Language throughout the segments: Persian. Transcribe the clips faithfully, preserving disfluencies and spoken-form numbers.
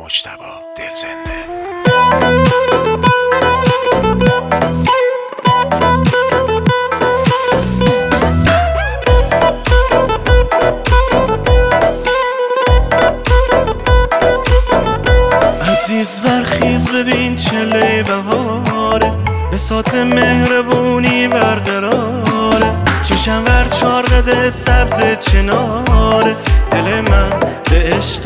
مجتبی دلزنده. عزیز برخیز ببین چله بهاره، بساط مهربونی برقراره. چشم ور چار قده سبز چناره، دل من به عشق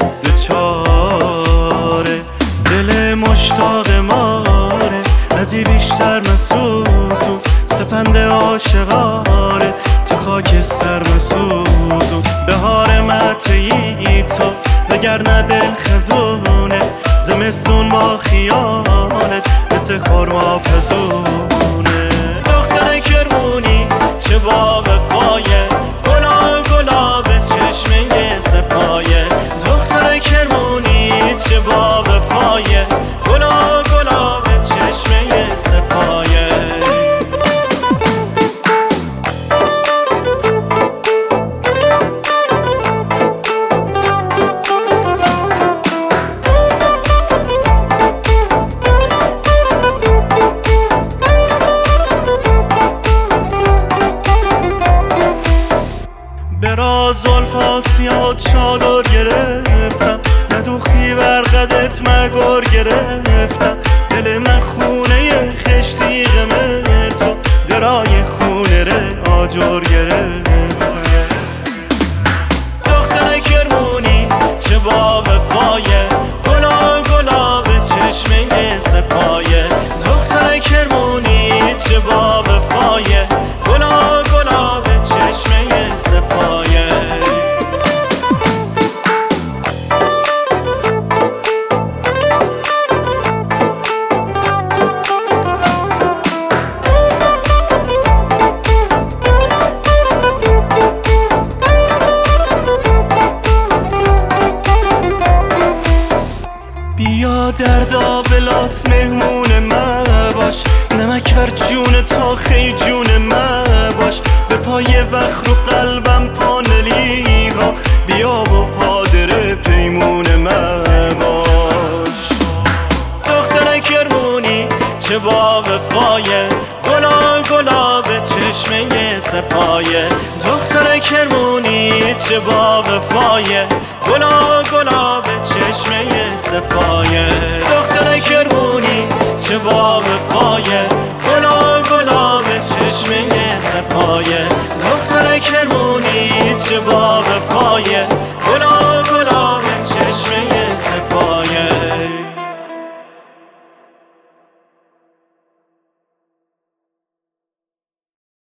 دوچاره. دل مشتاق ماره، ازی بیشتر مسوزو. سپند عاشقاره، تو خاکستر مسوزو. بهار متعی تو وگرنه دل خزونه، زمستون با خیالت مثل خرما پزونه. دختر کرمونی چه با وفایه، گلا گلا به چشمه صفایه. دختر کرمونی چه با وفایه، گلا گلا به چشمه صفایه. براز زلفاسیات چادر گرفتم، ندوختی برقدت مگور گرفتم. دل من خونه خشتی غمه تو، درای خونه ره آجر گرفتم. دختر کرمونی چه با وفایه، گلا گلا به چشمه صفایه. دختر کرمونی چه با وفایه، گلا گلا به چشمه صفایه. بیا در دابلات مهمون من باش، نمک ور جون تا خی جون من باش. به پای وخر و قلبم پانلی ها، بیا و حاضر پیمون من باش. دختر کرمونی چه با وفایه، گلا گلا به چشمه صفایه. دختر کرمونی چه با وفایه، گلا گلا به چشمه صفایه. دختر کرمونی چه با وفایه، گلا گلا به چشمه صفایه. دختر کرمونی چه با وفایه،